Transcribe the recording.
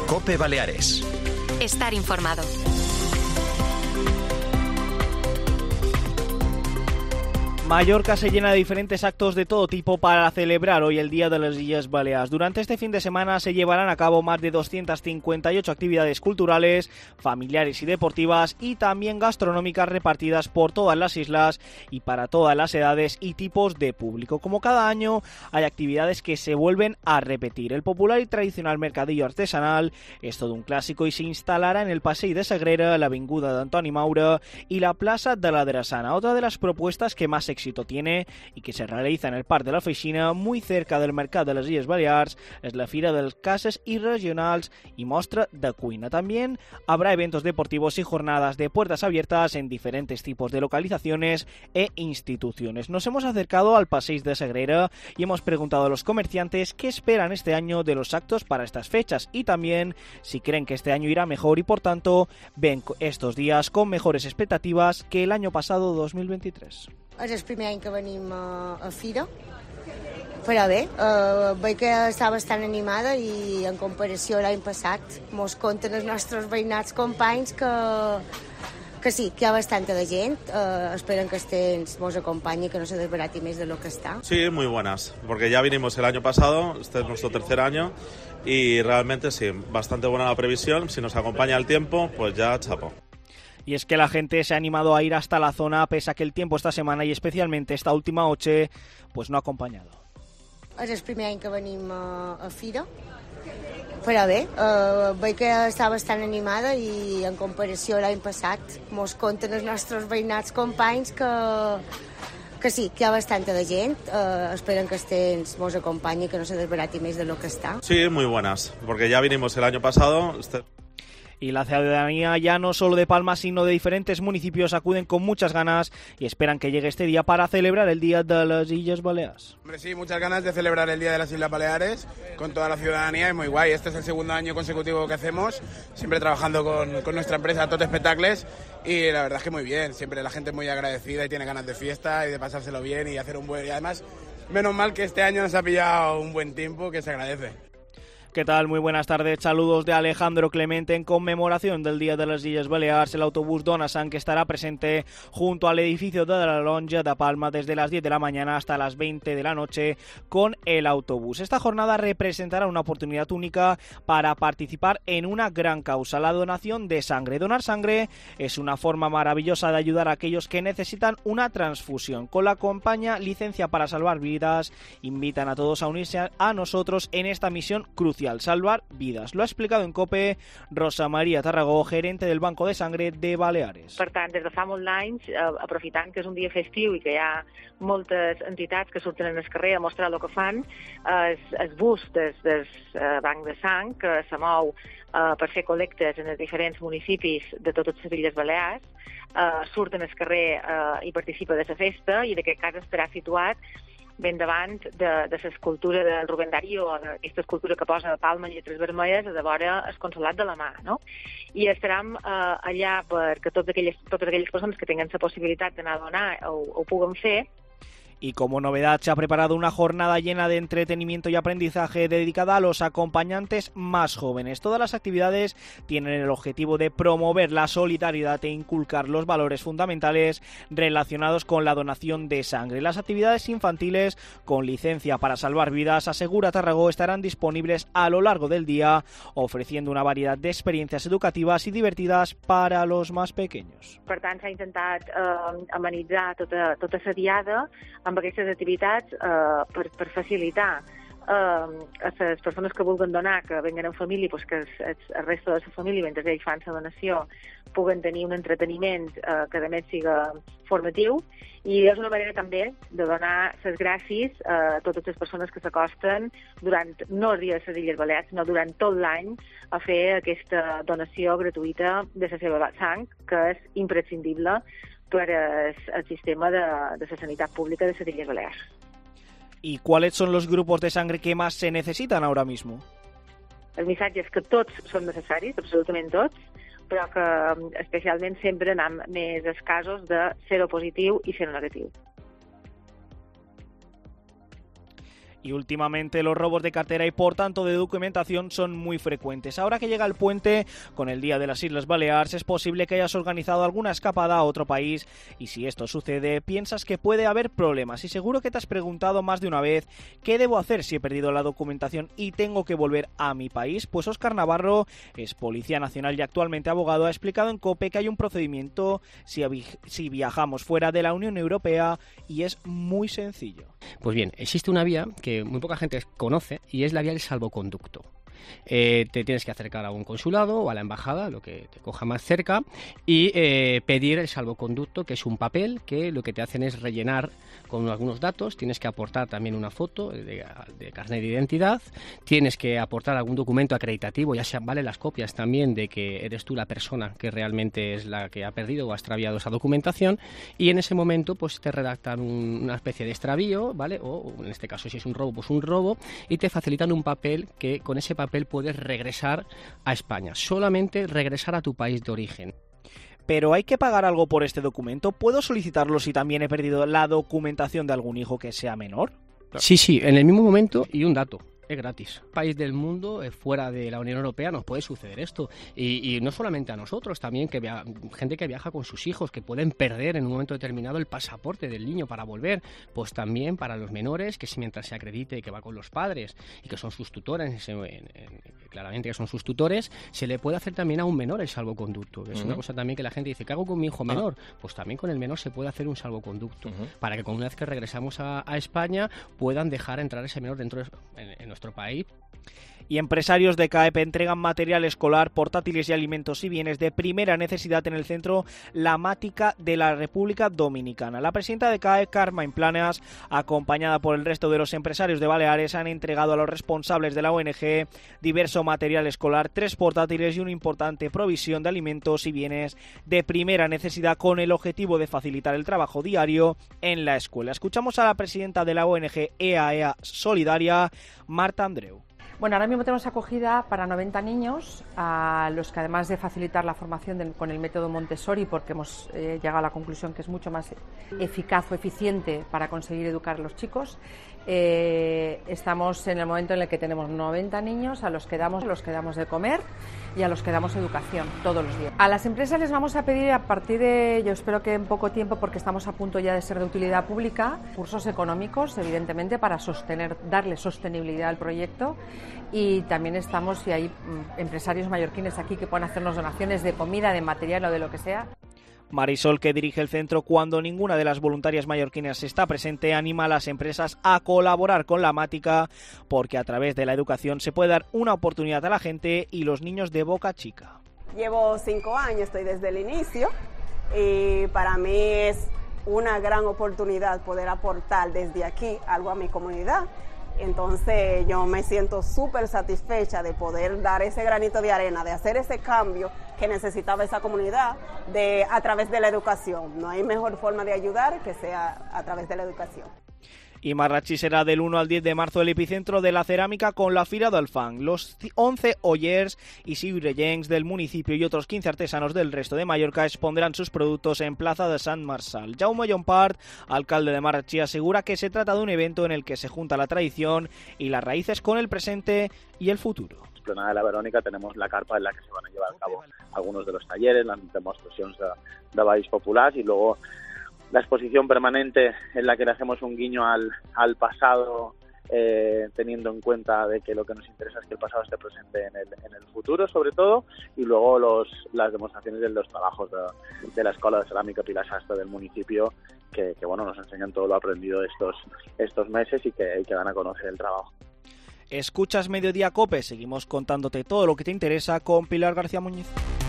COPE Baleares. Estar informado. Mallorca se llena de diferentes actos de todo tipo para celebrar hoy el Día de las Illes Baleares. Durante este fin de semana se llevarán a cabo más de 258 actividades culturales, familiares y deportivas y también gastronómicas repartidas por todas las islas y para todas las edades y tipos de público. Como cada año, hay actividades que se vuelven a repetir. El popular y tradicional mercadillo artesanal es todo un clásico y se instalará en el Passeig de Sagrera, la Avinguda d'Antoni Maura y la Plaça de la Drassana. Otra de las propuestas que más éxito tiene y que se realiza en el Parc de la Feixina, muy cerca del Mercat de las Illes Balears, es la Fira dels Cases y Regionals y Mostra de Cuina. También habrá eventos deportivos y jornadas de puertas abiertas en diferentes tipos de localizaciones e instituciones. Nos hemos acercado al Passeig de Sagrera y hemos preguntado a los comerciantes qué esperan este año de los actos para estas fechas y también si creen que este año irá mejor y por tanto ven estos días con mejores expectativas que el año pasado 2023. És el primer any que venim a Fira, però bé, veig que està bastant animada i en comparació a l'any passat mos conten els nostres veïnats companys que sí, que hi ha bastanta de gent, esperen que este mos acompanyi, que no se desbarati més de lo que está. Sí, muy buenas, porque ya vinimos el año pasado, este es nuestro tercer año y realmente sí, bastante buena la previsión, si nos acompaña el tiempo, pues ya chapo. Y es que la gente se ha animado a ir hasta la zona pese a que el tiempo esta semana y especialmente esta última noche pues no ha acompañado. És el primer any que venim a Fira, però bé, veig que està bastant animada i en comparació a l'any passat mos conten els nostres veïnats companys que sí, que hi ha bastanta de gent, esperen que este mos acompanyi, que no se desbarati més de lo que està. Sí, muy buenas, porque ya vinimos el año pasado. Y la ciudadanía ya no solo de Palma, sino de diferentes municipios acuden con muchas ganas y esperan que llegue este día para celebrar el Día de las Illes Baleares. Hombre, sí, muchas ganas de celebrar el Día de las Islas Baleares con toda la ciudadanía, es muy guay. Este es el segundo año consecutivo que hacemos, siempre trabajando con nuestra empresa Tot Espectacles y la verdad es que muy bien, siempre la gente es muy agradecida y tiene ganas de fiesta y de pasárselo bien y hacer un buen... Y además, menos mal que este año nos ha pillado un buen tiempo que se agradece. ¿Qué tal? Muy buenas tardes. Saludos de Alejandro Clemente. En conmemoración del Día de las Illes Balears, el autobús Dona Sang que estará presente junto al edificio de la Lonja de Palma desde las 10 de la mañana hasta las 20 de la noche con el autobús. Esta jornada representará una oportunidad única para participar en una gran causa, la donación de sangre. Donar sangre es una forma maravillosa de ayudar a aquellos que necesitan una transfusión. Con la campaña Licencia para Salvar Vidas, invitan a todos a unirse a nosotros en esta misión crucial. Salvar vidas. Lo ha explicado en COPE Rosa Maria Tarragó, gerente del Banco de Sangre de Baleares. Per tant, des de fa molts anys, aprofitant que és un dia festiu i que hi ha moltes entitats que surten en el carrer a mostrar el que fan, el bus del Banc de Sang, que se mou per fer col·lectes en els diferents municipis de totes les Illes Balears, surt en el carrer i participa de la festa i en aquest cas estarà situat ben davant de l'escultura del Rubén Darío, aquesta escultura que posa a Palma en lletres vermelles a de vora el Consolat de la Mà, no? I estarem allà perquè totes aquelles persones que tinguin la possibilitat d'anar a donar ho puguen fer. Y como novedad se ha preparado una jornada llena de entretenimiento y aprendizaje dedicada a los acompañantes más jóvenes. Todas las actividades tienen el objetivo de promover la solidaridad e inculcar los valores fundamentales relacionados con la donación de sangre. Las actividades infantiles con licencia para salvar vidas, asegura Tarragó, estarán disponibles a lo largo del día, ofreciendo una variedad de experiencias educativas y divertidas para los más pequeños. Per tant, s'ha intentat amenitzar tota la diada amb aquestes activitats per facilitar a les persones que vulguin donar, que venguen en família, pues que el resto de la família, mentre ells fan la donació, puguen tenir un entreteniment que a més siga formatiu, i és una manera també de donar les gràcies a totes les persones que s'acosten durant, no els dies de les Illes Balears, sinó durant tot l'any, a fer aquesta donació gratuïta de la seva sang, que és imprescindible per al sistema de la sanitat pública de les Illes Balears. ¿Y cuáles son los grupos de sangre que más se necesitan ahora mismo? El missatge és que tots són necessaris, absolutament tots, però que especialment sempre anem més als casos de seropositiu i seronegatiu. Y últimamente los robos de cartera y por tanto de documentación son muy frecuentes. Ahora que llega el puente con el Día de las Islas Baleares, es posible que hayas organizado alguna escapada a otro país y si esto sucede piensas que puede haber problemas y seguro que te has preguntado más de una vez ¿qué debo hacer si he perdido la documentación y tengo que volver a mi país? Pues Óscar Navarro es policía nacional y actualmente abogado, ha explicado en COPE que hay un procedimiento si viajamos fuera de la Unión Europea y es muy sencillo. Pues bien, existe una vía que muy poca gente conoce y es la vía del salvoconducto. Te tienes que acercar a un consulado o a la embajada, lo que te coja más cerca, y pedir el salvoconducto, que es un papel que lo que te hacen es rellenar con algunos datos. Tienes que aportar también una foto de carnet de identidad, tienes que aportar algún documento acreditativo, ya sean las copias también de que eres tú la persona que realmente es la que ha perdido o ha extraviado esa documentación, y en ese momento pues te redactan una especie de extravío, ¿vale? O en este caso si es un robo, pues un robo, y te facilitan un papel que con ese papel puedes regresar a España, solamente regresar a tu país de origen. ¿Pero hay que pagar algo por este documento? ¿Puedo solicitarlo si también he perdido la documentación de algún hijo que sea menor? Sí, en el mismo momento, y un dato. Es gratis. País del mundo, fuera de la Unión Europea, nos puede suceder esto. Y no solamente a nosotros, también gente que viaja con sus hijos, que pueden perder en un momento determinado el pasaporte del niño para volver. Pues también para los menores, que si mientras se acredite que va con los padres y que son sus tutores, claramente que son sus tutores, se le puede hacer también a un menor el salvoconducto. Es una cosa también que la gente dice, ¿qué hago con mi hijo menor? Pues también con el menor se puede hacer un salvoconducto, para que una vez que regresamos a España puedan dejar entrar ese menor dentro en nuestro país. Y empresarios de CAEP entregan material escolar, portátiles y alimentos y bienes de primera necesidad en el centro La Mática de la República Dominicana. La presidenta de CAEP, Carmen Planas, acompañada por el resto de los empresarios de Baleares, han entregado a los responsables de la ONG diverso material escolar, 3 portátiles y una importante provisión de alimentos y bienes de primera necesidad con el objetivo de facilitar el trabajo diario en la escuela. Escuchamos a la presidenta de la ONG EAEA Solidaria, Marta Andreu. Bueno, ahora mismo tenemos acogida para 90 niños, a los que además de facilitar la formación con el método Montessori, porque hemos llegado a la conclusión que es mucho más eficaz o eficiente para conseguir educar a los chicos, estamos en el momento en el que tenemos 90 niños a los que damos de comer y a los que damos educación todos los días. A las empresas les vamos a pedir a partir de, yo espero que en poco tiempo, porque estamos a punto ya de ser de utilidad pública, cursos económicos, evidentemente, para darle sostenibilidad al proyecto. Y también estamos, si hay empresarios mallorquines aquí que puedan hacernos donaciones de comida, de material o de lo que sea. Marisol, que dirige el centro cuando ninguna de las voluntarias mallorquinas está presente, anima a las empresas a colaborar con la Mática porque a través de la educación se puede dar una oportunidad a la gente y los niños de Boca Chica. Llevo 5 años, estoy desde el inicio y para mí es una gran oportunidad poder aportar desde aquí algo a mi comunidad. Entonces yo me siento súper satisfecha de poder dar ese granito de arena, de hacer ese cambio que necesitaba esa comunidad a través de la educación. No hay mejor forma de ayudar que sea a través de la educación. Y Marratxí será del 1 al 10 de marzo el epicentro de la cerámica con la Fira del Fang. Los 11 ollers y ciurellencs del municipio y otros 15 artesanos del resto de Mallorca expondrán sus productos en Plaza de Sant Marçal. Jaume Llompart, alcalde de Marratxí, asegura que se trata de un evento en el que se junta la tradición y las raíces con el presente y el futuro. Esplanada de la Verònica tenemos la carpa en la que se van a llevar a cabo algunos de los talleres, las demostraciones de balls populares y luego la exposición permanente en la que le hacemos un guiño al pasado, teniendo en cuenta de que lo que nos interesa es que el pasado esté presente en el futuro, sobre todo, y luego las demostraciones de los trabajos de la Escuela de Cerámica Pilar Sastre del municipio, que bueno, nos enseñan todo lo aprendido estos meses y que dan a conocer el trabajo. Escuchas Mediodía COPE, seguimos contándote todo lo que te interesa con Pilar García Muñiz.